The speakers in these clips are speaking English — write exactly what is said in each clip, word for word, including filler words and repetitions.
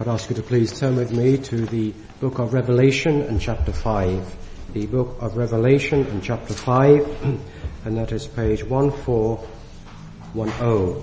I'd ask you to please turn with me to the book of Revelation and chapter five. The book of Revelation and chapter five, and that is page one four one zero.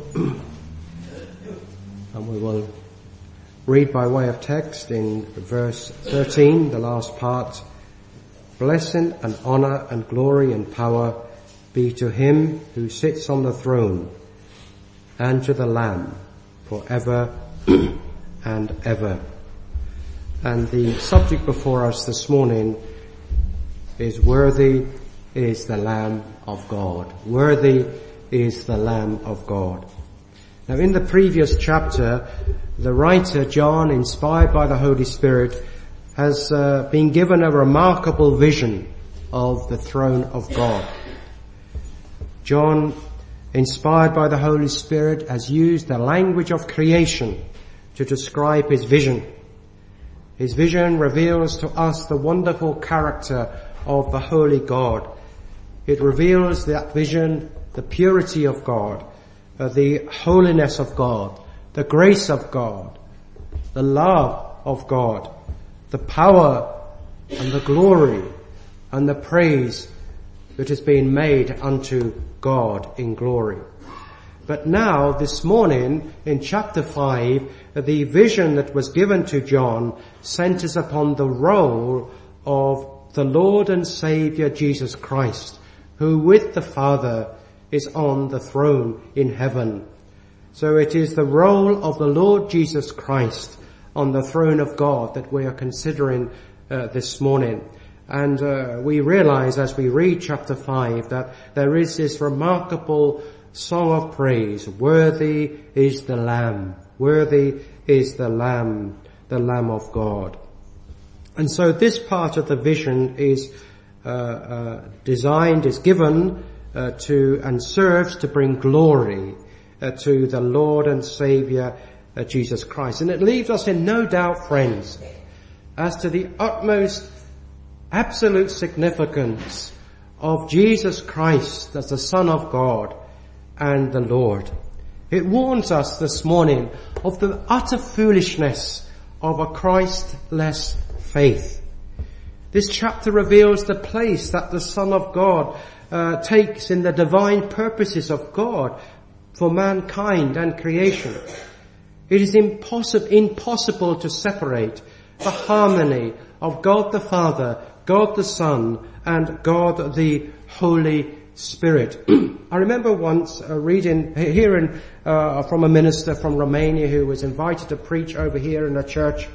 And we will read by way of text in verse thirteen, the last part. Blessing and honor and glory and power be to him who sits on the throne and to the Lamb forever and ever. And the subject before us this morning is worthy is the Lamb of God. Worthy is the Lamb of God. Now in the previous chapter, the writer John, inspired by the Holy Spirit, has uh, been given a remarkable vision of the throne of God. John, inspired by the Holy Spirit, has used the language of creation to describe his vision. His vision reveals to us the wonderful character of the Holy God. It reveals that vision, the purity of God, uh, the holiness of God, the grace of God, the love of God, the power and the glory and the praise that has been made unto God in glory. But now, this morning, in chapter five, the vision that was given to John centers upon the role of the Lord and Saviour Jesus Christ, who with the Father is on the throne in heaven. So it is the role of the Lord Jesus Christ on the throne of God that we are considering uh, this morning. And uh, we realize as we read chapter five that there is this remarkable song of praise. Worthy is the Lamb. Worthy is the Lamb, the Lamb of God. And so this part of the vision is uh, uh designed, is given uh, to and serves to bring glory uh, to the Lord and Saviour uh, Jesus Christ. And it leaves us in no doubt, friends, as to the utmost absolute significance of Jesus Christ as the Son of God and the Lord. It warns us this morning of the utter foolishness of a Christless faith. This chapter reveals the place that the Son of God uh, takes in the divine purposes of God for mankind and creation. It is impossible, impossible to separate the harmony of God the Father, God the Son, and God the Holy Spirit. I remember once uh, reading, hearing uh, from a minister from Romania who was invited to preach over here in a church.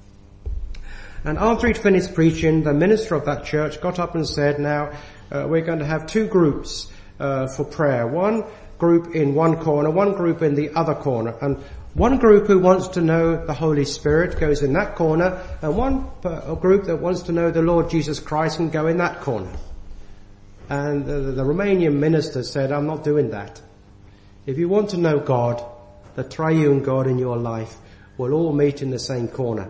And after he'd finished preaching, the minister of that church got up and said, now uh, we're going to have two groups uh, for prayer. One group in one corner, one group in the other corner. And one group who wants to know the Holy Spirit goes in that corner, and one uh, group that wants to know the Lord Jesus Christ can go in that corner. And the, the Romanian minister said, I'm not doing that. If you want to know God, the triune God in your life, we'll all meet in the same corner.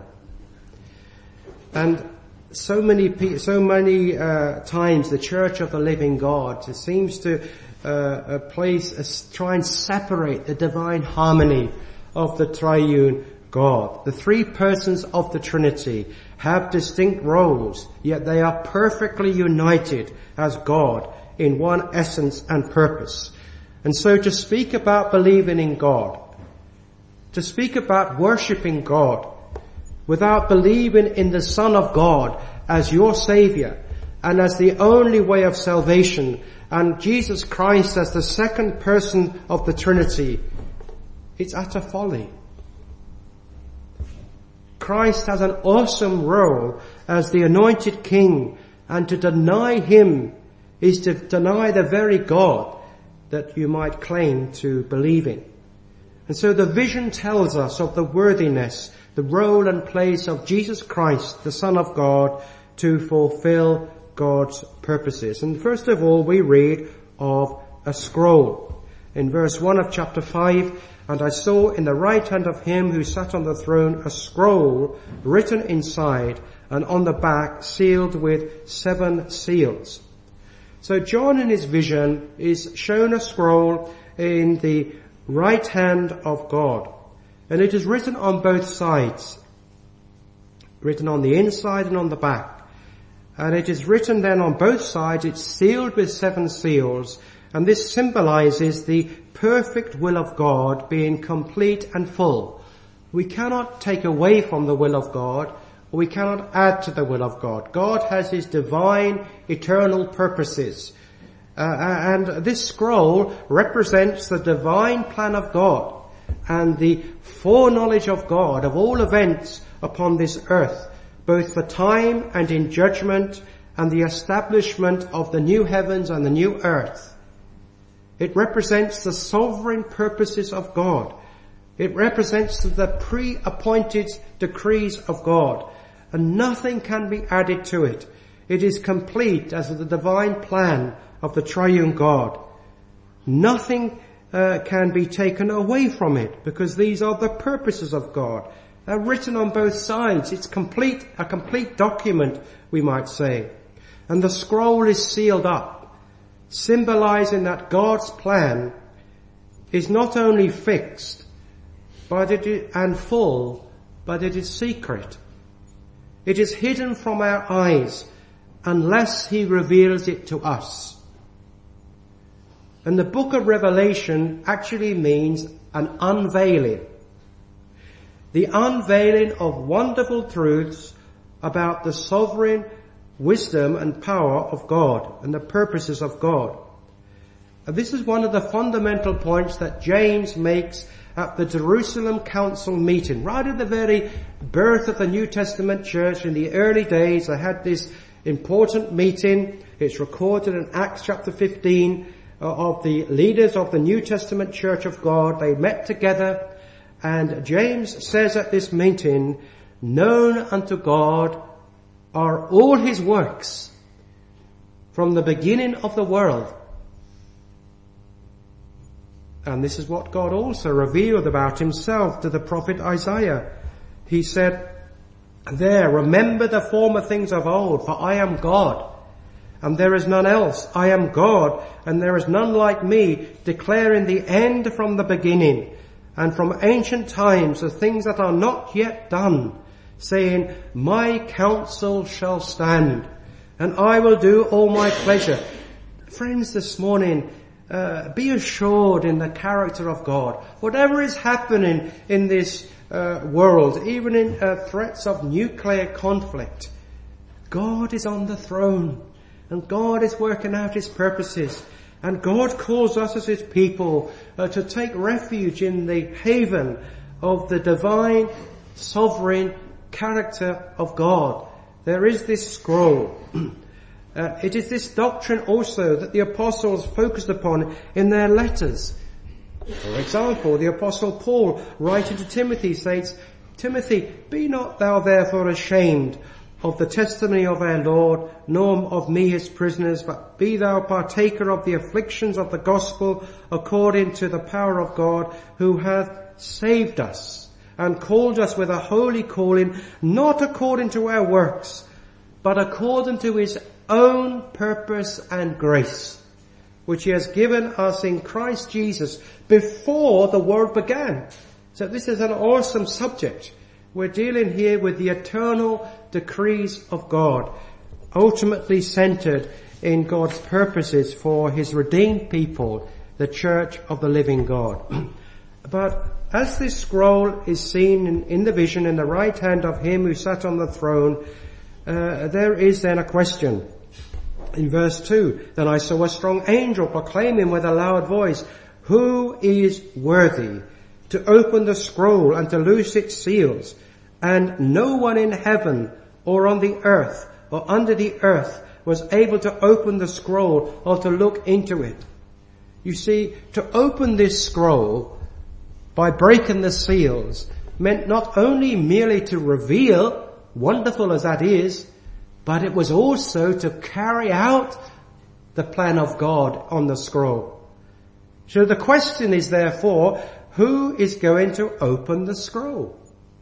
And so many, so many uh, times the Church of the Living God seems to uh, place, uh, try and separate the divine harmony of the triune God. The three persons of the Trinity have distinct roles, yet they are perfectly united as God in one essence and purpose. And so to speak about believing in God, to speak about worshipping God, without believing in the Son of God as your Saviour and as the only way of salvation, and Jesus Christ as the second person of the Trinity, it's utter folly. Christ has an awesome role as the anointed King, and to deny him is to deny the very God that you might claim to believe in. And so the vision tells us of the worthiness, the role and place of Jesus Christ, the Son of God, to fulfill God's purposes. And first of all, we read of a scroll. In verse one of chapter five, and I saw in the right hand of him who sat on the throne a scroll written inside, and on the back sealed with seven seals. So John in his vision is shown a scroll in the right hand of God. And it is written on both sides. written on the inside and on the back. And it is written then on both sides, it's sealed with seven seals, and this symbolizes the perfect will of God being complete and full. We cannot take away from the will of God, or we cannot add to the will of God. God has his divine, eternal purposes. Uh, and this scroll represents the divine plan of God and the foreknowledge of God of all events upon this earth, both for time and in judgment, and the establishment of the new heavens and the new earth. It represents the sovereign purposes of God. It represents the pre-appointed decrees of God, and nothing can be added to it. It is complete as the divine plan of the triune God. Nothing uh, can be taken away from it, because these are the purposes of God. They're written on both sides. It's complete, a complete document, we might say. And the scroll is sealed up, symbolizing that God's plan is not only fixed, but it is, and full, but it is secret. It is hidden from our eyes unless he reveals it to us. And the book of Revelation actually means an unveiling. The unveiling of wonderful truths about the sovereign wisdom and power of God and the purposes of God. And this is one of the fundamental points that James makes at the Jerusalem Council meeting. Right at the very birth of the New Testament church in the early days, they had this important meeting. It's recorded in Acts chapter fifteen uh, of the leaders of the New Testament church of God. They met together, and James says at this meeting, known unto God are all his works from the beginning of the world. And this is what God also revealed about himself to the prophet Isaiah. He said, there, remember the former things of old, for I am God, and there is none else. I am God, and there is none like me, declaring the end from the beginning, and from ancient times the things that are not yet done, saying, my counsel shall stand, and I will do all my pleasure. Friends, this morning, uh, be assured in the character of God. Whatever is happening in this uh, world, even in uh, threats of nuclear conflict, God is on the throne, and God is working out his purposes. And God calls us as his people uh, to take refuge in the haven of the divine, sovereign character of God. There is this scroll. uh, it is this doctrine also that the apostles focused upon in their letters. For example, the apostle Paul, writing to Timothy, says, Timothy, be not thou therefore ashamed of the testimony of our Lord, nor of me his prisoners, but be thou partaker of the afflictions of the gospel according to the power of God, who hath saved us and called us with a holy calling, not according to our works, but according to his own purpose and grace, which he has given us in Christ Jesus before the world began. So this is an awesome subject. We're dealing here with the eternal decrees of God, ultimately centered in God's purposes for his redeemed people, the church of the living God. But as this scroll is seen in, in the vision in the right hand of him who sat on the throne, uh, there is then a question. In verse two, then I saw a strong angel proclaiming with a loud voice, who is worthy to open the scroll and to loose its seals? And no one in heaven or on the earth or under the earth was able to open the scroll or to look into it. You see, to open this scroll by breaking the seals meant not only merely to reveal, wonderful as that is, but it was also to carry out the plan of God on the scroll. So the question is therefore, who is going to open the scroll?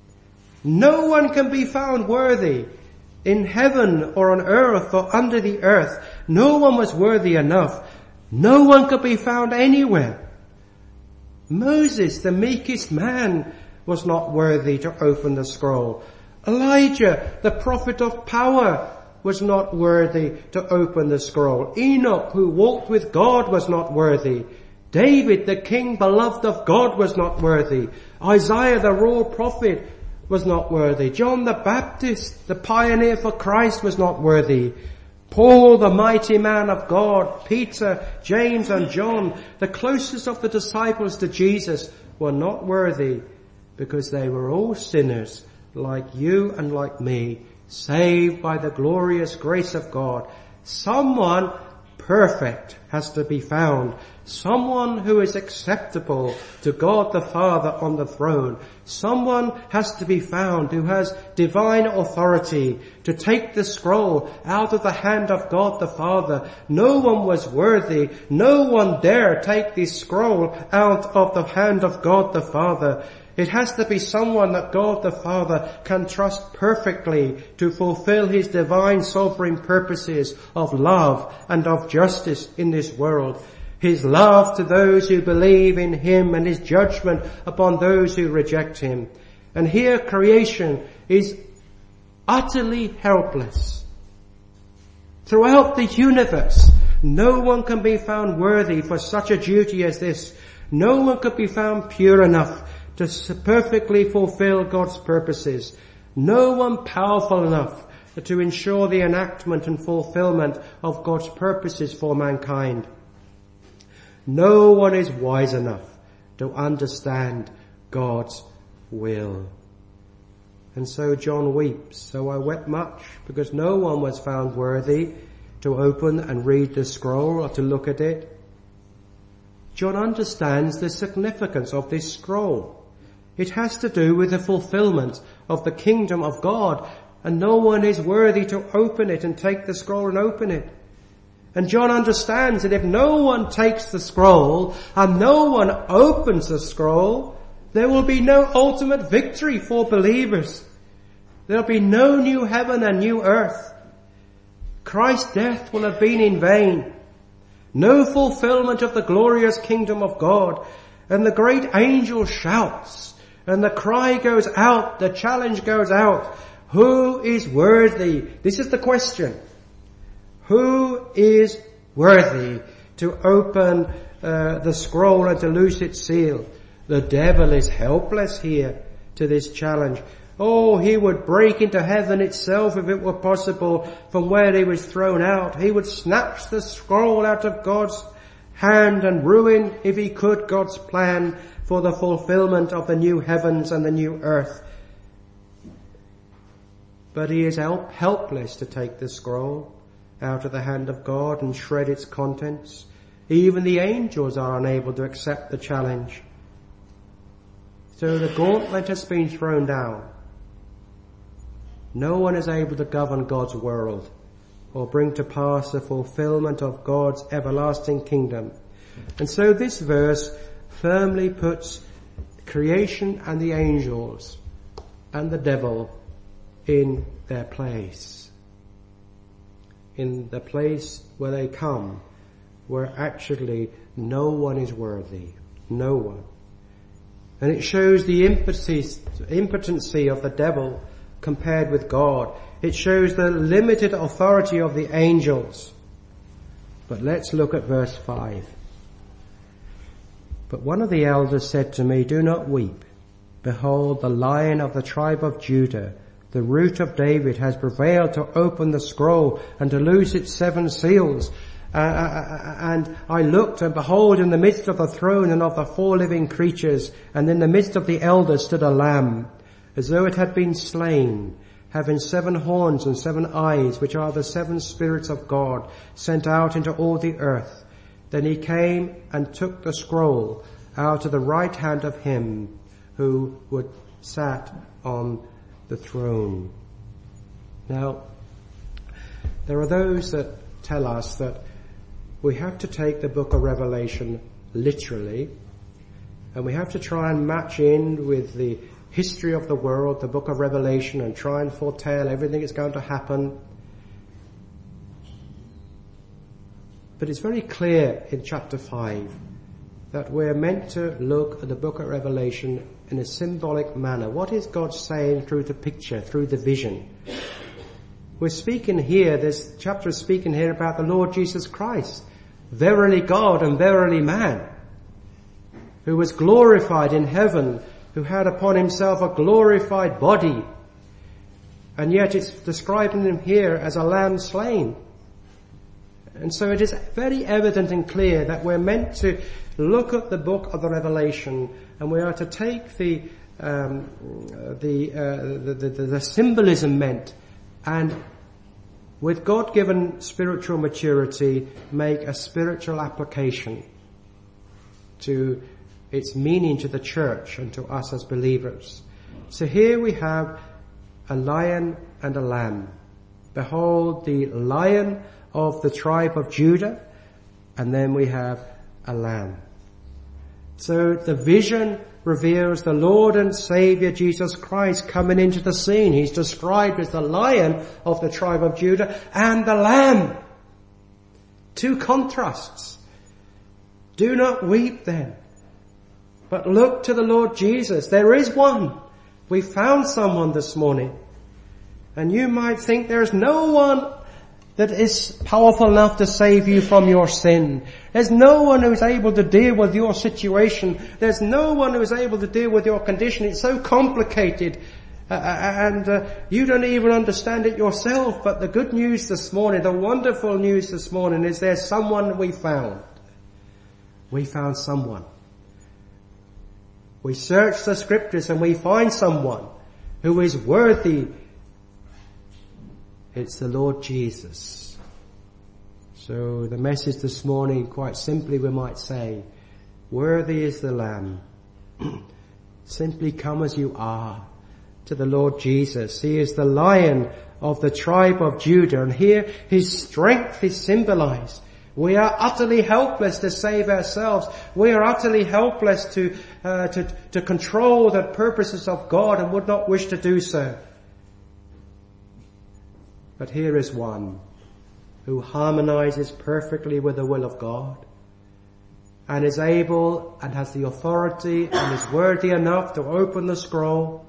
No one can be found worthy in heaven or on earth or under the earth. No one was worthy enough. No one could be found anywhere. Moses, the meekest man, was not worthy to open the scroll. Elijah, the prophet of power, was not worthy to open the scroll. Enoch, who walked with God, was not worthy. David, the king beloved of God, was not worthy. Isaiah, the royal prophet, was not worthy. John the Baptist, the pioneer for Christ, was not worthy. Paul, the mighty man of God, Peter, James and John, the closest of the disciples to Jesus, were not worthy because they were all sinners like you and like me, saved by the glorious grace of God. Someone perfect has to be found. Someone who is acceptable to God the Father on the throne. Someone has to be found who has divine authority to take the scroll out of the hand of God the Father. No one was worthy. No one dare take this scroll out of the hand of God the Father. It has to be someone that God the Father can trust perfectly to fulfill his divine sovereign purposes of love and of justice in this world. His love to those who believe in him and his judgment upon those who reject him. And here creation is utterly helpless. Throughout the universe, no one can be found worthy for such a duty as this. No one could be found pure enough to perfectly fulfill God's purposes. No one powerful enough to ensure the enactment and fulfillment of God's purposes for mankind. No one is wise enough to understand God's will. And so John weeps. So I wept much because no one was found worthy to open and read the scroll or to look at it. John understands the significance of this scroll. It has to do with the fulfillment of the kingdom of God, and no one is worthy to open it and take the scroll and open it. And John understands that if no one takes the scroll and no one opens the scroll, there will be no ultimate victory for believers. There will be no new heaven and new earth. Christ's death will have been in vain. No fulfillment of the glorious kingdom of God. And the great angel shouts, and the cry goes out, the challenge goes out. Who is worthy? This is the question. Who is worthy to open uh, the scroll and to loose its seal? The devil is helpless here to this challenge. Oh, he would break into heaven itself if it were possible from where he was thrown out. He would snatch the scroll out of God's hand and ruin, if he could, God's plan for the fulfillment of the new heavens and the new earth. But he is help- helpless to take the scroll out of the hand of God and shred its contents. Even the angels are unable to accept the challenge. So the gauntlet has been thrown down. No one is able to govern God's world or bring to pass the fulfillment of God's everlasting kingdom. And so this verse firmly puts creation and the angels and the devil in their place. In the place where they come, where actually no one is worthy. No one. And it shows the impotency of the devil compared with God. It shows the limited authority of the angels. But let's look at verse five. But one of the elders said to me, "Do not weep. Behold, the Lion of the tribe of Judah, the Root of David, has prevailed to open the scroll and to loose its seven seals." Uh, and I looked, and behold, in the midst of the throne and of the four living creatures, and in the midst of the elders stood a lamb, as though it had been slain, having seven horns and seven eyes, which are the seven spirits of God, sent out into all the earth. Then he came and took the scroll out of the right hand of him who would sat on the throne. Now, there are those that tell us that we have to take the book of Revelation literally, and we have to try and match in with the history of the world, the book of Revelation, and try and foretell everything that's going to happen. But it's very clear in chapter five that we're meant to look at the book of Revelation in a symbolic manner. What is God saying through the picture, through the vision? We're speaking here, this chapter is speaking here about the Lord Jesus Christ, verily God and verily man, who was glorified in heaven, who had upon himself a glorified body. And yet it's describing him here as a lamb slain. And so it is very evident and clear that we're meant to look at the book of the Revelation, and we are to take the um, the, uh, the, the the symbolism meant, and with God-given spiritual maturity, make a spiritual application to its meaning to the church and to us as believers. So here we have a lion and a lamb. Behold the lion of the tribe of Judah, and then we have a lamb. So the vision reveals the Lord and Saviour Jesus Christ coming into the scene. He's described as the lion of the tribe of Judah and the lamb. Two contrasts. Do not weep then, but look to the Lord Jesus. There is one. We found someone this morning. And you might think there's no one that is powerful enough to save you from your sin. There's no one who's able to deal with your situation. There's no one who's able to deal with your condition. It's so complicated, uh, and uh, you don't even understand it yourself. But the good news this morning, the wonderful news this morning, is there's someone we found. We found someone. We search the scriptures and we find someone who is worthy. It's the Lord Jesus. So the message this morning, quite simply we might say, worthy is the Lamb. Simply come as you are to the Lord Jesus. He is the Lion of the tribe of Judah, and here his strength is symbolized. We are utterly helpless to save ourselves. We are utterly helpless to, uh, to, to control the purposes of God and would not wish to do so. But here is one who harmonizes perfectly with the will of God and is able and has the authority and is worthy enough to open the scroll.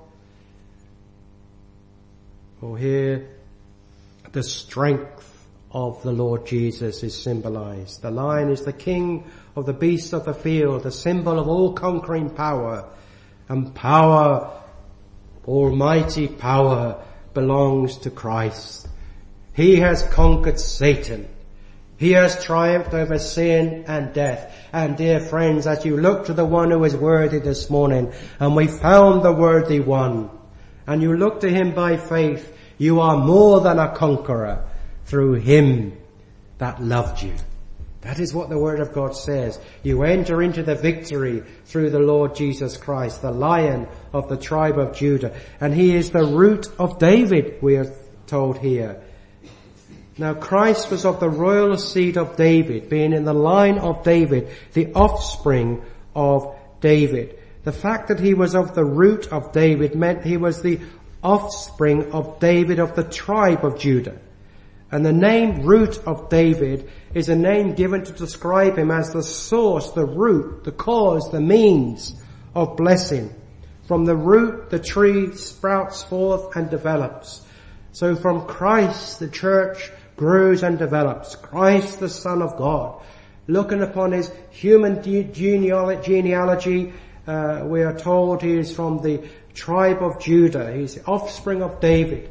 Oh, here the strength of the Lord Jesus is symbolized. The lion is the king of the beasts of the field, the symbol of all conquering power. And power, almighty power, belongs to Christ. He has conquered Satan. He has triumphed over sin and death. And dear friends, as you look to the one who is worthy this morning, and we found the worthy one, and you look to him by faith, you are more than a conqueror through him that loved you. That is what the Word of God says. You enter into the victory through the Lord Jesus Christ, the Lion of the tribe of Judah. And he is the root of David, we are told here. Now Christ was of the royal seed of David, being in the line of David, the offspring of David. The fact that he was of the root of David meant he was the offspring of David of the tribe of Judah. And the name root of David is a name given to describe him as the source, the root, the cause, the means of blessing. From the root, the tree sprouts forth and develops. So from Christ, the church grows and develops. Christ, the Son of God. Looking upon his human genealogy, uh, we are told he is from the tribe of Judah. He's the offspring of David.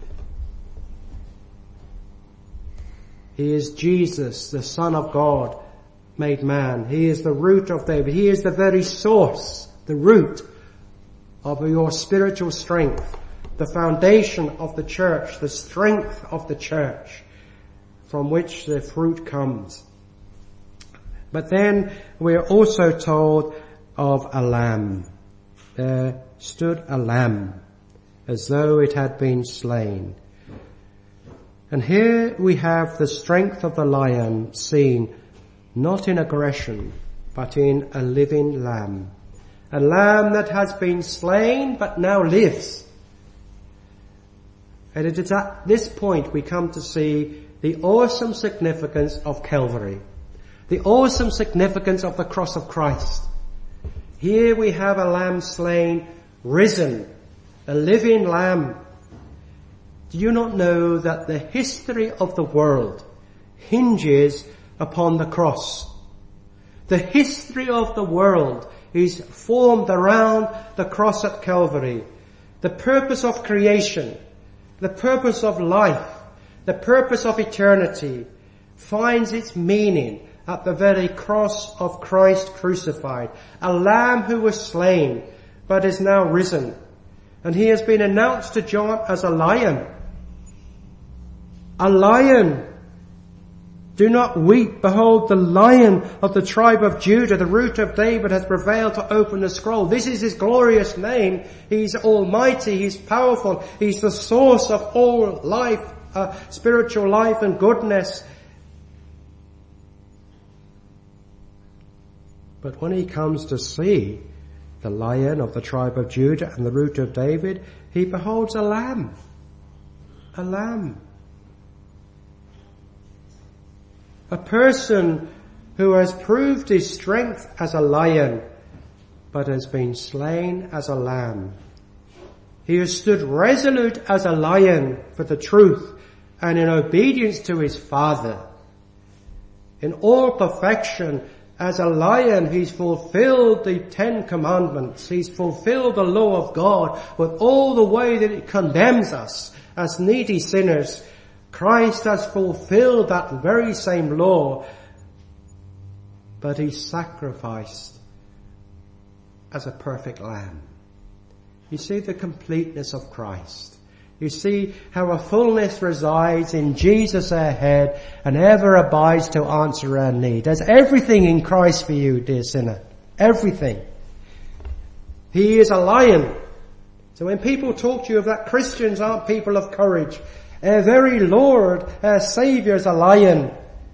He is Jesus, the Son of God, made man. He is the root of David. He is the very source, the root of your spiritual strength, the foundation of the church, the strength of the church, from which the fruit comes. But then we are also told of a lamb. There stood a lamb, as though it had been slain. And here we have the strength of the lion seen not in aggression, but in a living lamb. A lamb that has been slain, but now lives. And it is at this point we come to see the awesome significance of Calvary. The awesome significance of the cross of Christ. Here we have a lamb slain, risen, a living lamb. Do you not know that the history of the world hinges upon the cross? The history of the world is formed around the cross at Calvary. The purpose of creation, the purpose of life, the purpose of eternity finds its meaning at the very cross of Christ crucified. A lamb who was slain but is now risen. And he has been announced to John as a lion. A lion. Do not weep. Behold, the Lion of the tribe of Judah, the root of David, has prevailed to open the scroll. This is his glorious name. He's almighty. He's powerful. He's the source of all life, uh, spiritual life and goodness. But when he comes to see the Lion of the tribe of Judah and the root of David, he beholds a lamb. A lamb. A person who has proved his strength as a lion, but has been slain as a lamb. He has stood resolute as a lion for the truth and in obedience to his Father. In all perfection, as a lion, he's fulfilled the Ten Commandments. He's fulfilled the law of God with all the way that it condemns us as needy sinners. Christ has fulfilled that very same law, but he sacrificed as a perfect lamb. You see the completeness of Christ. You see how a fullness resides in Jesus our head and ever abides to answer our need. There's everything in Christ for you, dear sinner. Everything. He is a lion. So when people talk to you of that Christians aren't people of courage, our very Lord, our Saviour, is a lion.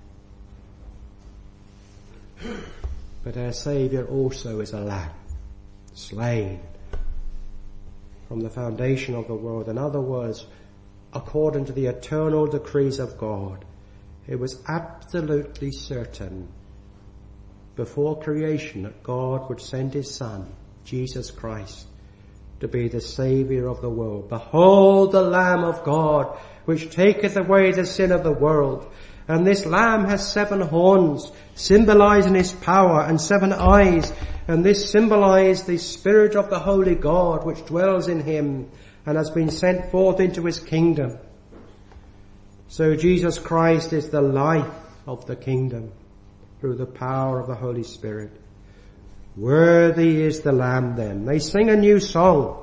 But our Saviour also is a lamb, slain from the foundation of the world. In other words, according to the eternal decrees of God, it was absolutely certain before creation that God would send his Son, Jesus Christ, to be the Saviour of the world. Behold the Lamb of God, which taketh away the sin of the world. And this Lamb has seven horns, symbolizing his power, and seven eyes. And this symbolizes the Spirit of the Holy God, which dwells in him and has been sent forth into his kingdom. So Jesus Christ is the life of the kingdom through the power of the Holy Spirit. Worthy is the Lamb then. They sing a new song.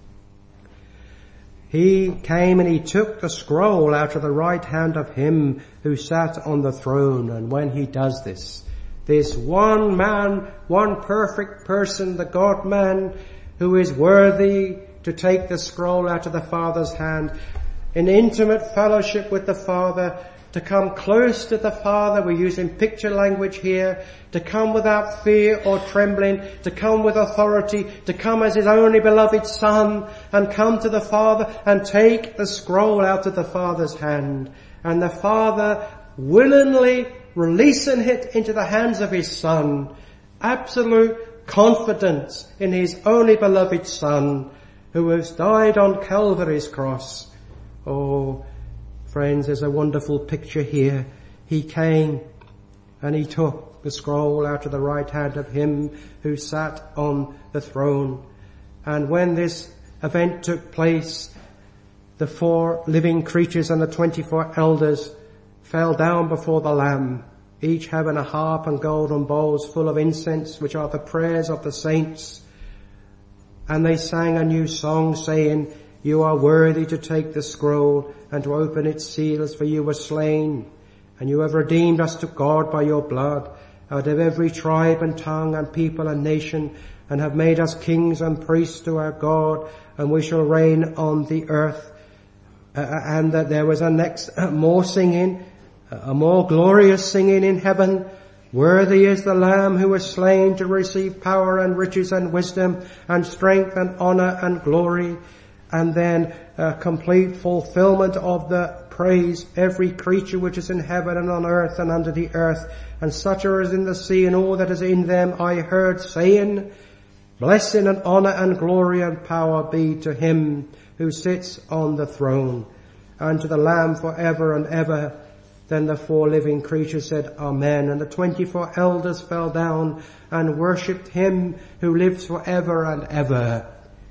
He came and he took the scroll out of the right hand of him who sat on the throne. And when he does this, this one man, one perfect person, the God-man, who is worthy to take the scroll out of the Father's hand, in intimate fellowship with the Father, to come close to the Father. We're using picture language here. To come without fear or trembling. To come with authority. To come as his only beloved Son. And come to the Father and take the scroll out of the Father's hand. And the Father willingly releasing it into the hands of his Son. Absolute confidence in his only beloved Son, who has died on Calvary's cross. Oh, friends, there's a wonderful picture here. He came and he took the scroll out of the right hand of him who sat on the throne. And when this event took place, the four living creatures and the twenty-four elders fell down before the Lamb, each having a harp and golden bowls full of incense, which are the prayers of the saints. And they sang a new song, saying, You are worthy to take the scroll and to open its seals, for you were slain, and you have redeemed us to God by your blood, out of every tribe and tongue and people and nation, and have made us kings and priests to our God, and we shall reign on the earth. Uh, and that there was a next uh, more singing, uh, a more glorious singing in heaven. Worthy is the Lamb who was slain to receive power and riches and wisdom and strength and honor and glory. and then a complete fulfillment of the praise, every creature which is in heaven and on earth and under the earth, and such are as in the sea and all that is in them, I heard saying, blessing and honour and glory and power be to him who sits on the throne, and to the Lamb for ever and ever. Then the four living creatures said, Amen. And the twenty-four elders fell down and worshipped him who lives for ever and ever.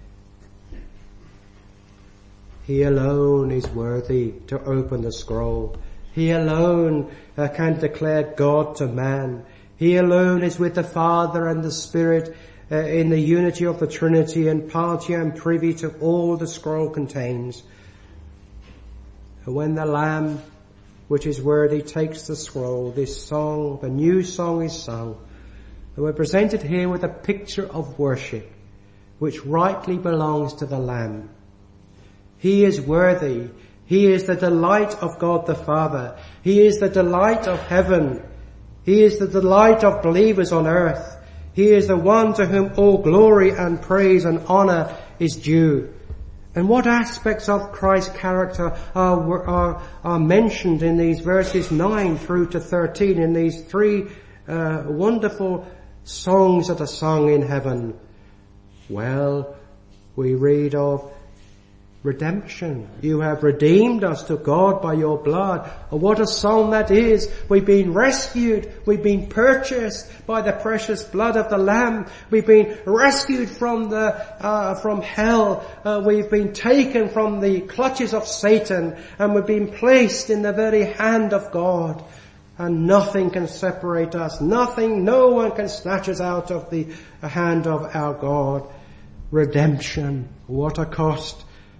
He alone is worthy to open the scroll. He alone uh, can declare God to man. He alone is with the Father and the Spirit uh, in the unity of the Trinity, and party and privy to all the scroll contains. And when the Lamb which is worthy takes the scroll, this song, the new song is sung. And we're presented here with a picture of worship which rightly belongs to the Lamb. He is worthy. He is the delight of God the Father. He is the delight of heaven. He is the delight of believers on earth. He is the one to whom all glory and praise and honour is due. And what aspects of Christ's character are, are, are mentioned in these verses nine through to thirteen, in these three uh, wonderful songs that are sung in heaven? Well, we read of redemption. You have redeemed us to God by your blood. Oh, what a song that is. We've been rescued. We've been purchased by the precious blood of the Lamb. We've been rescued from the, uh, from hell. Uh, we've been taken from the clutches of Satan, and we've been placed in the very hand of God. And nothing can separate us. Nothing, no one can snatch us out of the hand of our God. Redemption. What a cost.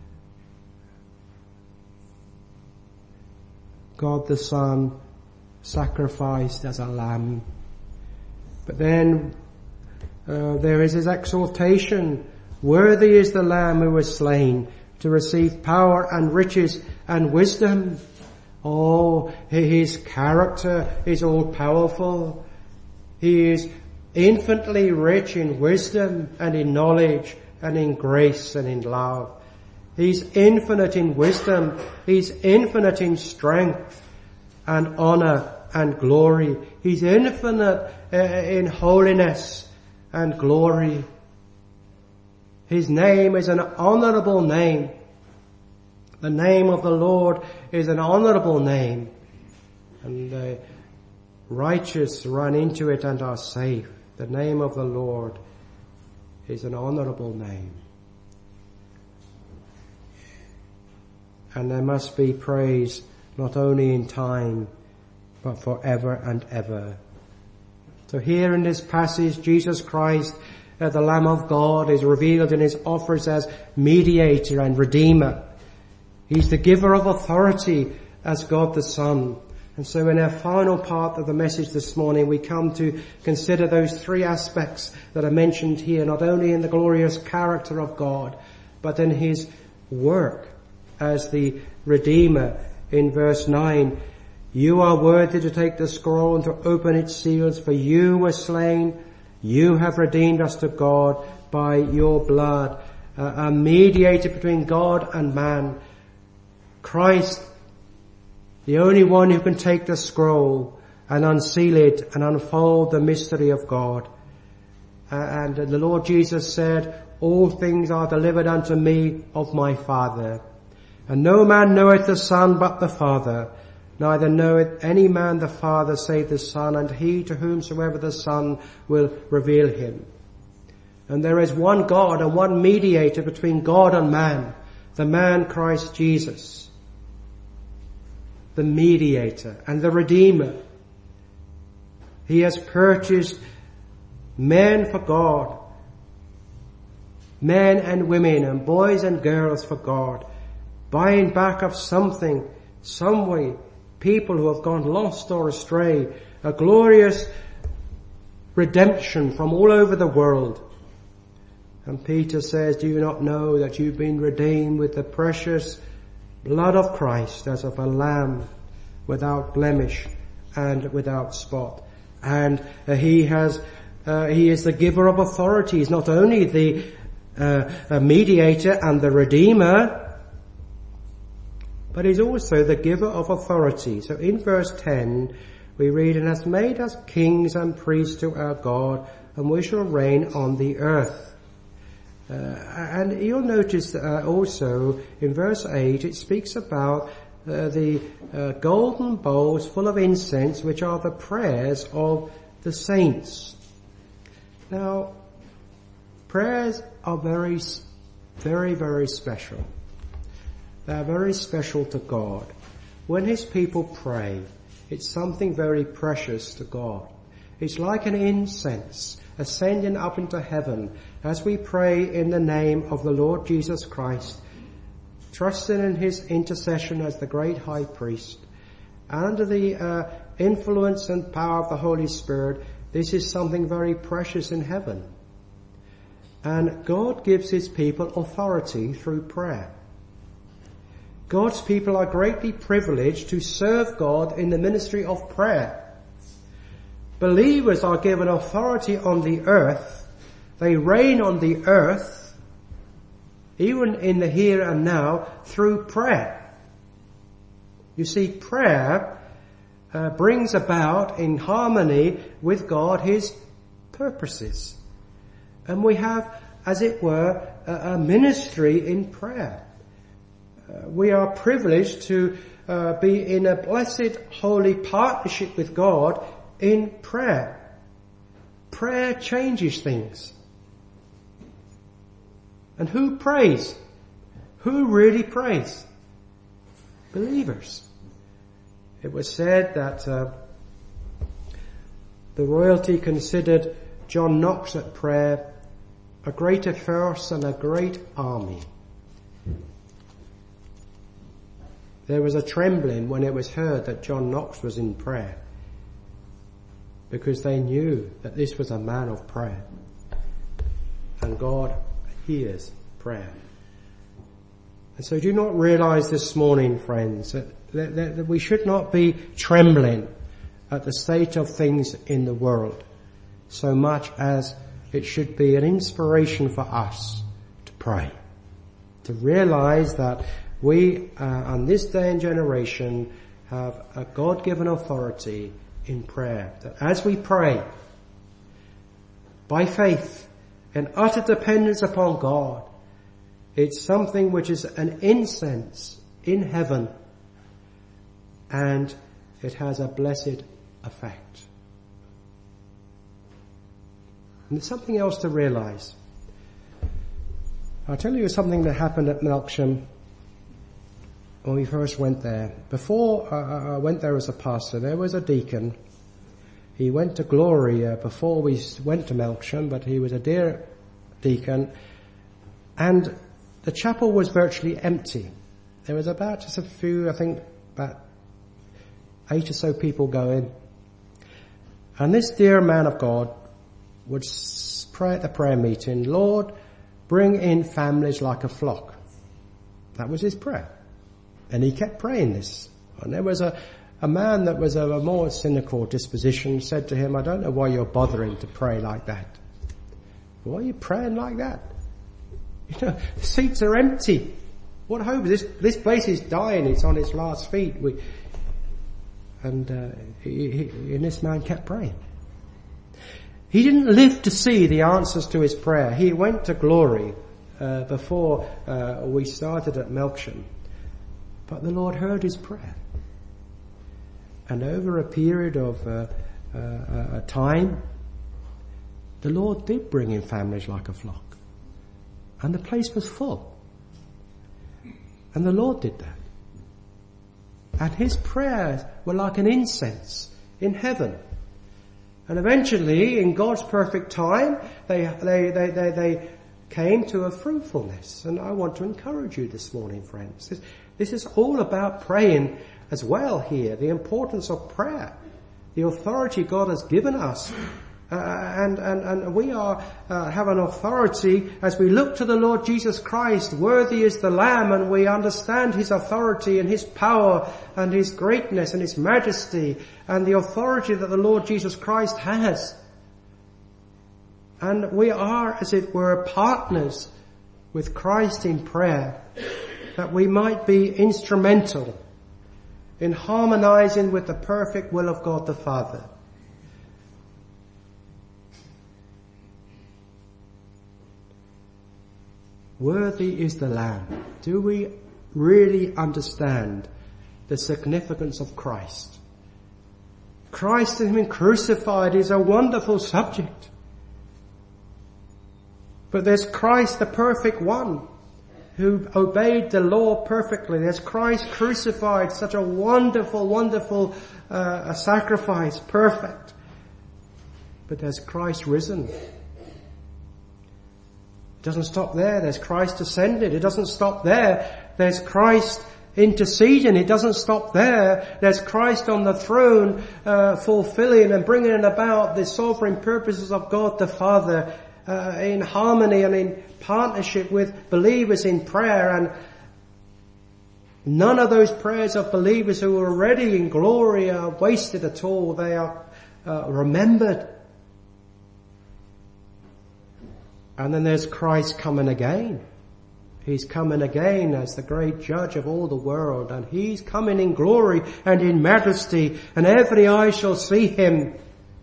God the Son sacrificed as a lamb. But then uh, there is his exaltation. Worthy is the Lamb who was slain to receive power and riches and wisdom. Oh, his character is all powerful. He is infinitely rich in wisdom and in knowledge and in grace and in love. He's infinite in wisdom. He's infinite in strength and honour and glory. He's infinite uh, in holiness and glory. His name is an honourable name. The name of the Lord is an honourable name. And the righteous run into it and are safe. The name of the Lord is an honourable name. And there must be praise not only in time, but forever and ever. So here in this passage, Jesus Christ, uh, the Lamb of God, is revealed in his office as mediator and redeemer. He's the giver of authority as God the Son. And so in our final part of the message this morning, we come to consider those three aspects that are mentioned here, not only in the glorious character of God, but in his work as the Redeemer. In verse nine, you are worthy to take the scroll and to open its seals, for you were slain. You have redeemed us to God by your blood, uh, a mediator between God and man. Christ, the only one who can take the scroll and unseal it and unfold the mystery of God. Uh, and the Lord Jesus said, all things are delivered unto me of my Father. And no man knoweth the Son but the Father, neither knoweth any man the Father save the Son, and he to whomsoever the Son will reveal him. And there is one God and one mediator between God and man, the man Christ Jesus, the mediator and the Redeemer. He has purchased men for God, men and women and boys and girls for God, buying back of something, some way, people who have gone lost or astray, a glorious redemption from all over the world. And Peter says, do you not know that you've been redeemed with the precious blood of Christ, as of a lamb, without blemish and without spot? And uh, he has, uh, he is the giver of authority. He's not only the uh, a mediator and the redeemer, but he's also the giver of authority. So in verse ten, we read, and has made us kings and priests to our God, and we shall reign on the earth. Uh, and you'll notice uh, also in verse eight, it speaks about uh, the uh, golden bowls full of incense, which are the prayers of the saints. Now, prayers are very, very, very special. They are very special to God. When his people pray, it's something very precious to God. It's like an incense ascending up into heaven as we pray in the name of the Lord Jesus Christ, trusting in his intercession as the great high priest. Under the uh, influence and power of the Holy Spirit, this is something very precious in heaven. And God gives his people authority through prayer. God's people are greatly privileged to serve God in the ministry of prayer. Believers are given authority on the earth. They reign on the earth, even in the here and now, through prayer. You see, prayer uh, brings about in harmony with God his purposes. And we have, as it were, a, a ministry in prayer. Uh, we are privileged to uh, be in a blessed, holy partnership with God in prayer. Prayer changes things. And who prays? Who really prays? Believers. It was said that uh, the royalty considered John Knox at prayer a greater force than a great army. There was a trembling when it was heard that John Knox was in prayer, because they knew that this was a man of prayer. And God hears prayer. And so do you not realize this morning, friends, that, that, that we should not be trembling at the state of things in the world so much as it should be an inspiration for us to pray, to realize that we, uh, on this day and generation, have a God-given authority in prayer. That as we pray, by faith and utter dependence upon God, it's something which is an incense in heaven, and it has a blessed effect. And there's something else to realize. I'll tell you something that happened at Melksham when we first went there. Before uh, I went there as a pastor, there was a deacon. He went to glory uh, before we went to Melksham, but he was a dear deacon. And the chapel was virtually empty. There was about just a few, I think, about eight or so people going. And this dear man of God would pray at the prayer meeting, Lord, bring in families like a flock. That was his prayer. And he kept praying this. And there was a, a man that was of a more cynical disposition said to him, I don't know why you're bothering to pray like that. Why are you praying like that? You know, the seats are empty. What hope? This, this place is dying. It's on its last feet. We, and, uh, he, he, and this man kept praying. He didn't live to see the answers to his prayer. He went to glory uh, before uh, we started at Melksham. But the Lord heard his prayer. And over a period of uh, uh, a time, the Lord did bring in families like a flock. And the place was full. And the Lord did that. And his prayers were like an incense in heaven. And eventually, in God's perfect time, they, they, they, they, they came to a fruitfulness. And I want to encourage you this morning, friends. This, this is all about praying as well here. The importance of prayer. The authority God has given us. Uh, and, and, and we are, uh, have an authority as we look to the Lord Jesus Christ. Worthy is the Lamb, and we understand his authority and his power and his greatness and his majesty and the authority that the Lord Jesus Christ has. And we are, as it were, partners with Christ in prayer, that we might be instrumental in harmonizing with the perfect will of God the Father. Worthy is the Lamb. Do we really understand the significance of Christ? Christ and Him crucified is a wonderful subject. But there's Christ, the perfect one, who obeyed the law perfectly. There's Christ crucified, such a wonderful, wonderful uh, a sacrifice, perfect. But there's Christ risen. It doesn't stop there. There's Christ ascended. It doesn't stop there. There's Christ interceding. It doesn't stop there. There's Christ on the throne, uh, fulfilling and bringing about the sovereign purposes of God the Father, uh, in harmony and in partnership with believers in prayer. And none of those prayers of believers who are already in glory are wasted at all. They are uh, remembered. And then there's Christ coming again. He's coming again as the great judge of all the world, and He's coming in glory and in majesty, and every eye shall see Him.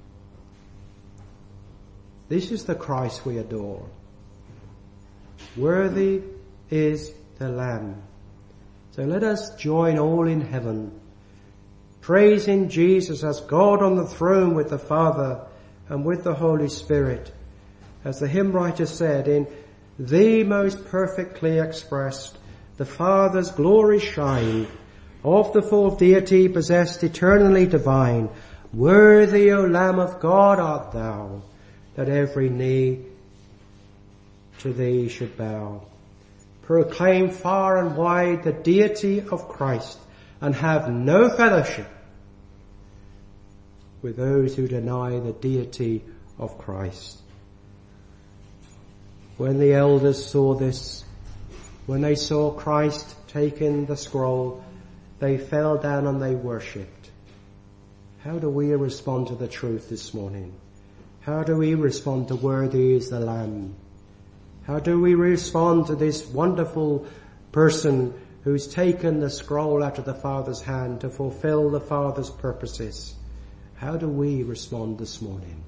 This is the Christ we adore. Worthy is the Lamb. So let us join all in heaven, praising Jesus as God on the throne with the Father and with the Holy Spirit. As the hymn writer said, in Thee most perfectly expressed, the Father's glory shine, of the full deity possessed, eternally divine. Worthy, O Lamb of God, art Thou, that every knee to Thee should bow. Proclaim far and wide the deity of Christ, and have no fellowship with those who deny the deity of Christ. When the elders saw this, when they saw Christ taking the scroll, they fell down and they worshipped. How do we respond to the truth this morning? How do we respond to worthy is the Lamb? How do we respond to this wonderful person who's taken the scroll out of the Father's hand to fulfill the Father's purposes? How do we respond this morning?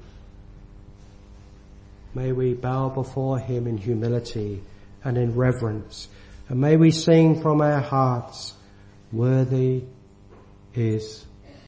May we bow before Him in humility and in reverence. And may we sing from our hearts, worthy is